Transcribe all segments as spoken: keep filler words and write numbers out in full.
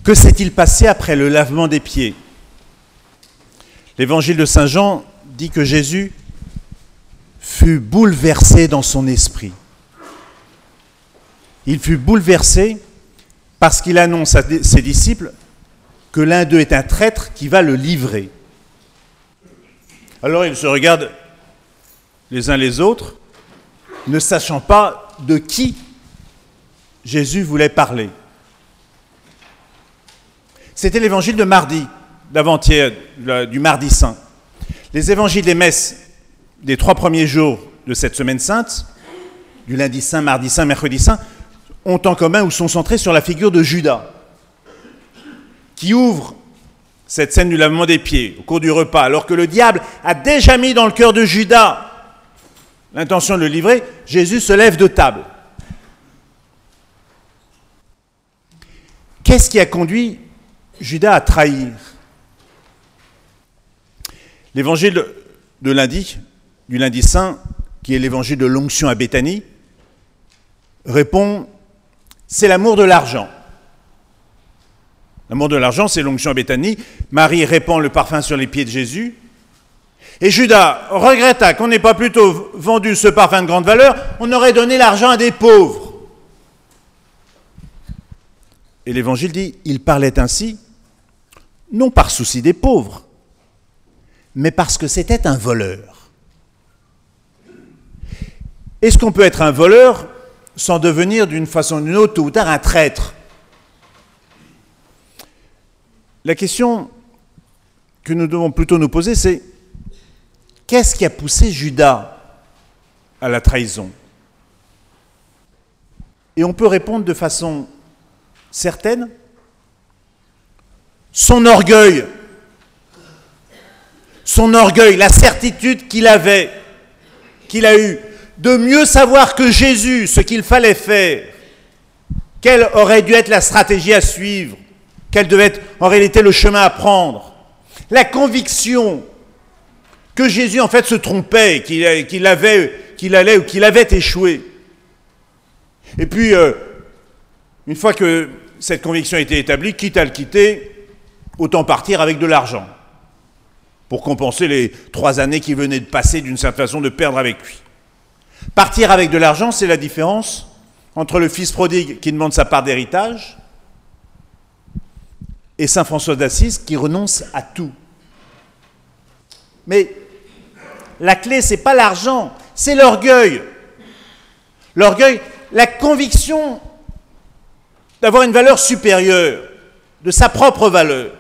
Que s'est-il passé après le lavement des pieds? L'évangile de Saint Jean dit que Jésus fut bouleversé dans son esprit. Il fut bouleversé parce qu'il annonce à ses disciples que l'un d'eux est un traître qui va le livrer. Alors ils se regardent les uns les autres, ne sachant pas de qui Jésus voulait parler. C'était l'évangile de mardi, d'avant-hier, du mardi saint. Les évangiles des messes des trois premiers jours de cette semaine sainte, du lundi saint, mardi saint, mercredi saint, ont en commun ou sont centrés sur la figure de Judas, qui ouvre cette scène du lavement des pieds au cours du repas, alors que le diable a déjà mis dans le cœur de Judas l'intention de le livrer. Jésus se lève de table. Qu'est-ce qui a conduit Judas à trahir? L'évangile de lundi, du lundi saint, qui est l'évangile de l'onction à Béthanie, répond: c'est l'amour de l'argent. L'amour de l'argent, c'est l'onction à Béthanie. Marie répand le parfum sur les pieds de Jésus. Et Judas regretta qu'on n'ait pas plutôt vendu ce parfum de grande valeur, on aurait donné l'argent à des pauvres. Et l'évangile dit, il parlait ainsi, non par souci des pauvres, mais parce que c'était un voleur. Est-ce qu'on peut être un voleur sans devenir d'une façon ou d'une autre, tôt ou tard, un traître? La question que nous devons plutôt nous poser, c'est qu'est-ce qui a poussé Judas à la trahison? Et on peut répondre de façon certaine, son orgueil. Son orgueil, la certitude qu'il avait, qu'il a eue, de mieux savoir que Jésus ce qu'il fallait faire, quelle aurait dû être la stratégie à suivre, quel devait être en réalité le chemin à prendre. La conviction que Jésus en fait se trompait, qu'il, qu'il, avait, qu'il allait ou qu'il avait échoué. Et puis, euh, une fois que cette conviction a été établie, quitte à le quitter, autant partir avec de l'argent pour compenser les trois années qui venaient de passer, d'une certaine façon, de perdre avec lui. Partir avec de l'argent, c'est la différence entre le fils prodigue qui demande sa part d'héritage et saint François d'Assise qui renonce à tout. Mais la clé, c'est pas l'argent, c'est l'orgueil. L'orgueil, la conviction d'avoir une valeur supérieure, de sa propre valeur.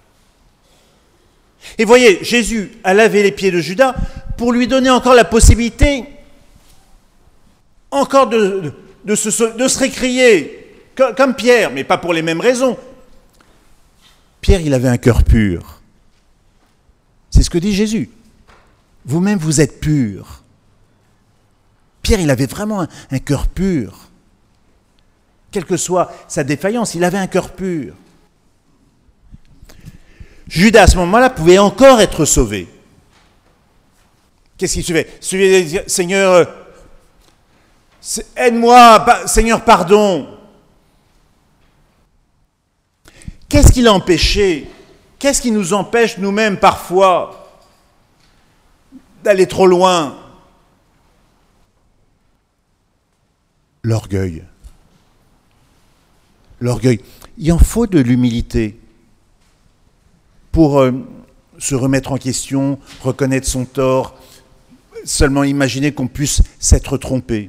Et voyez, Jésus a lavé les pieds de Judas pour lui donner encore la possibilité encore de, de, de, se, de se récrier, comme, comme Pierre, mais pas pour les mêmes raisons. Pierre, il avait un cœur pur. C'est ce que dit Jésus. Vous-même, vous êtes purs. Pierre, il avait vraiment un, un cœur pur. Quelle que soit sa défaillance, il avait un cœur pur. Judas, à ce moment-là, pouvait encore être sauvé. Qu'est-ce qu'il suivait? Il suivait, Seigneur, aide-moi, Seigneur, pardon. Qu'est-ce qui l'a empêché? Qu'est-ce qui nous empêche nous-mêmes parfois d'aller trop loin? L'orgueil. L'orgueil. Il en faut de l'humilité pour euh, se remettre en question, reconnaître son tort, seulement imaginer qu'on puisse s'être trompé.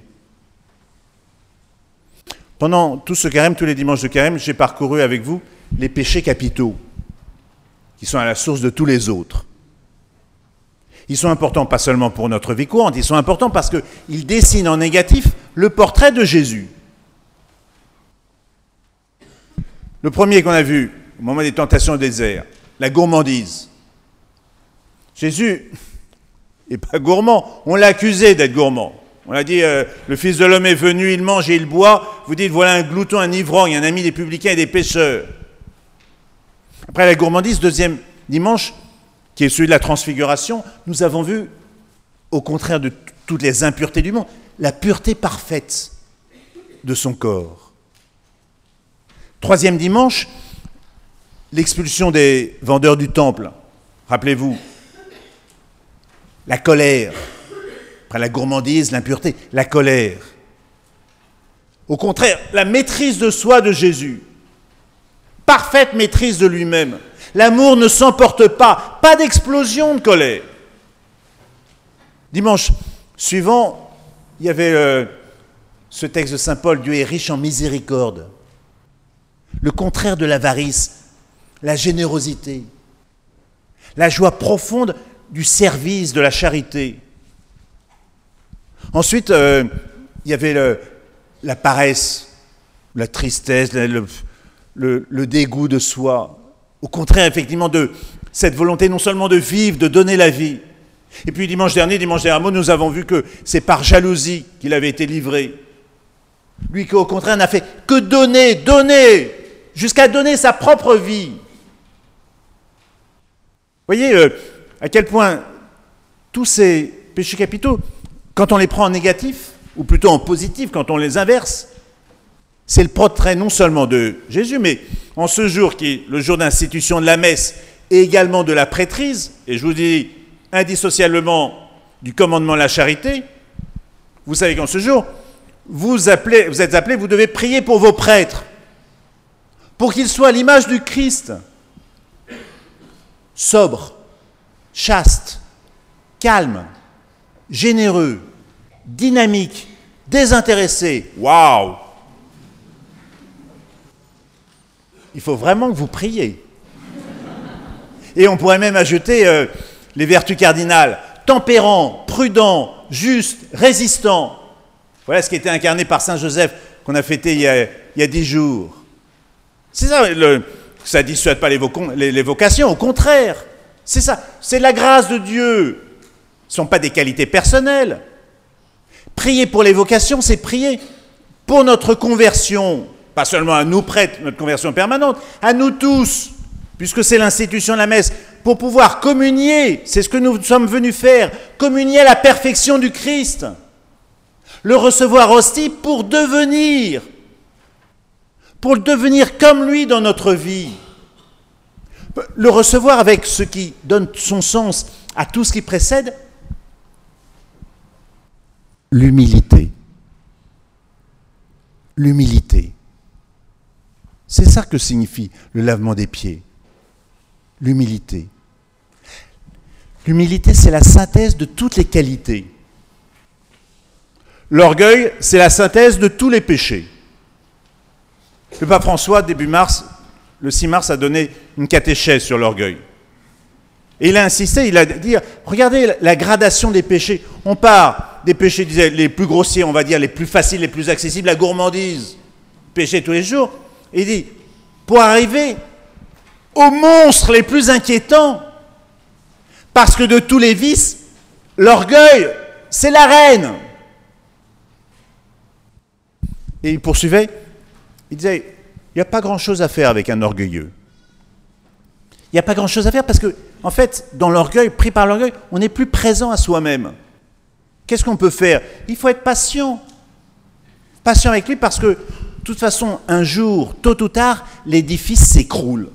Pendant tout ce carême, tous les dimanches de carême, j'ai parcouru avec vous les péchés capitaux, qui sont à la source de tous les autres. Ils sont importants pas seulement pour notre vie courante, ils sont importants parce qu'ils dessinent en négatif le portrait de Jésus. Le premier qu'on a vu, au moment des tentations au désert, la gourmandise. Jésus n'est pas gourmand, on l'a accusé d'être gourmand. On a dit, euh, le Fils de l'homme est venu, il mange et il boit. Vous dites, voilà un glouton, un ivrogne, un ami des publicains et des pécheurs. Après la gourmandise, deuxième dimanche, qui est celui de la transfiguration, nous avons vu, au contraire de t- toutes les impuretés du monde, la pureté parfaite de son corps. Troisième dimanche, l'expulsion des vendeurs du temple, rappelez-vous, la colère, après la gourmandise, l'impureté, la colère. Au contraire, la maîtrise de soi de Jésus, parfaite maîtrise de lui-même. L'amour ne s'emporte pas, pas d'explosion de colère. Dimanche suivant, il y avait euh, ce texte de saint Paul, Dieu est riche en miséricorde. Le contraire de l'avarice, la générosité, la joie profonde du service, de la charité. Ensuite, euh, il y avait le, la paresse, la tristesse, le, le, le dégoût de soi. Au contraire, effectivement, de cette volonté non seulement de vivre, de donner la vie. Et puis dimanche dernier, dimanche dernier, nous avons vu que c'est par jalousie qu'il avait été livré. Lui qui, au contraire, n'a fait que donner, donner, jusqu'à donner sa propre vie. Vous voyez euh, à quel point tous ces péchés capitaux, quand on les prend en négatif, ou plutôt en positif, quand on les inverse, c'est le portrait non seulement de Jésus, mais en ce jour qui est le jour d'institution de la messe et également de la prêtrise, et je vous dis indissociablement du commandement de la charité, vous savez qu'en ce jour, vous, appelez, vous êtes appelés, vous devez prier pour vos prêtres, pour qu'ils soient à l'image du Christ, sobres, chastes, calmes, généreux, dynamiques, désintéressés. Waouh! Il faut vraiment que vous priez. Et on pourrait même ajouter euh, les vertus cardinales, tempérant, prudent, juste, résistant. Voilà ce qui était incarné par Saint Joseph qu'on a fêté il y a, il y a dix jours. C'est ça, le, ça ne dissuade pas les, vocons, les, les vocations, au contraire. C'est ça, c'est la grâce de Dieu. Ce ne sont pas des qualités personnelles. Prier pour les vocations, c'est prier pour notre conversion. Pas seulement à nous prêtres, notre conversion permanente, à nous tous, puisque c'est l'institution de la messe, pour pouvoir communier, c'est ce que nous sommes venus faire, communier à la perfection du Christ. Le recevoir hostie pour devenir, pour devenir comme lui dans notre vie. Le recevoir avec ce qui donne son sens à tout ce qui précède, l'humilité. L'humilité. C'est ça que signifie le lavement des pieds. L'humilité. L'humilité, c'est la synthèse de toutes les qualités. L'orgueil, c'est la synthèse de tous les péchés. Le pape François, début mars, le six mars, a donné une catéchèse sur l'orgueil. Et il a insisté, il a dit, regardez la gradation des péchés. On part des péchés, disait, les plus grossiers, on va dire, les plus faciles, les plus accessibles, la gourmandise, péché tous les jours. Et il dit, pour arriver aux monstres les plus inquiétants, parce que de tous les vices, l'orgueil, c'est la reine. Et il poursuivait, il disait, il n'y a pas grand-chose à faire avec un orgueilleux. Il n'y a pas grand-chose à faire parce que, en fait, dans l'orgueil, pris par l'orgueil, on n'est plus présent à soi-même. Qu'est-ce qu'on peut faire? Il faut être patient. Patient avec lui parce que, de toute façon, un jour, tôt ou tard, l'édifice s'écroule.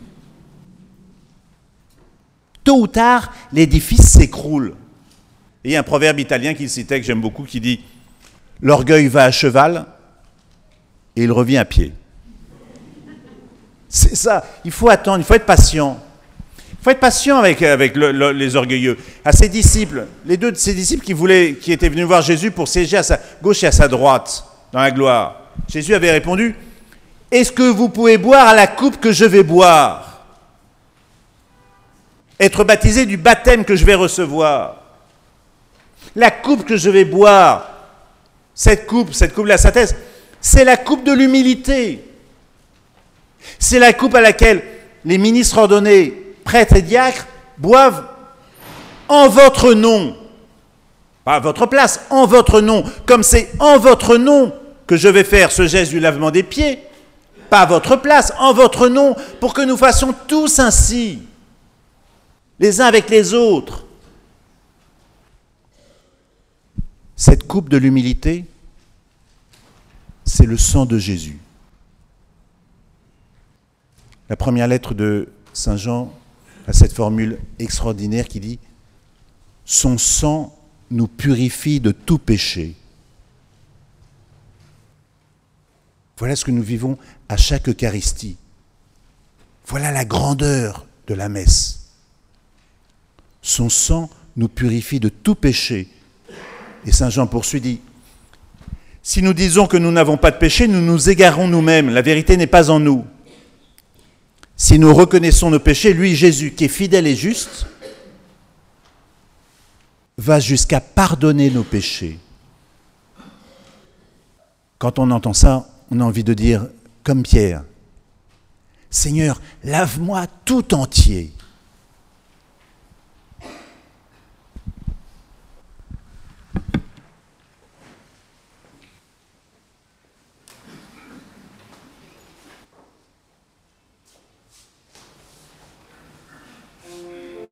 Tôt ou tard, l'édifice s'écroule. Et il y a un proverbe italien qu'il citait, que j'aime beaucoup, qui dit « L'orgueil va à cheval et il revient à pied. » C'est ça, il faut attendre, il faut être patient. Il faut être patient avec, avec le, le, les orgueilleux. À ses disciples, les deux de ses disciples qui, voulaient, qui étaient venus voir Jésus pour siéger à sa gauche et à sa droite, dans la gloire, Jésus avait répondu, « Est-ce que vous pouvez boire à la coupe que je vais boire? Être baptisé du baptême que je vais recevoir? La coupe que je vais boire, cette coupe, cette coupe de la synthèse, c'est la coupe de l'humilité. C'est la coupe à laquelle les ministres ordonnés, prêtres et diacres, boivent en votre nom. Pas à votre place, en votre nom. Comme c'est en votre nom que je vais faire ce geste du lavement des pieds, pas à votre place, en votre nom, pour que nous fassions tous ainsi, les uns avec les autres. Cette coupe de l'humilité, c'est le sang de Jésus. La première lettre de Saint Jean a cette formule extraordinaire qui dit « Son sang nous purifie de tout péché ». Voilà ce que nous vivons à chaque Eucharistie. Voilà la grandeur de la messe. Son sang nous purifie de tout péché. Et Saint Jean poursuit, dit « Si nous disons que nous n'avons pas de péché, nous nous égarons nous-mêmes. La vérité n'est pas en nous. Si nous reconnaissons nos péchés, lui, Jésus, qui est fidèle et juste, va jusqu'à pardonner nos péchés. » Quand on entend ça, on a envie de dire, comme Pierre, « Seigneur, lave-moi tout entier. »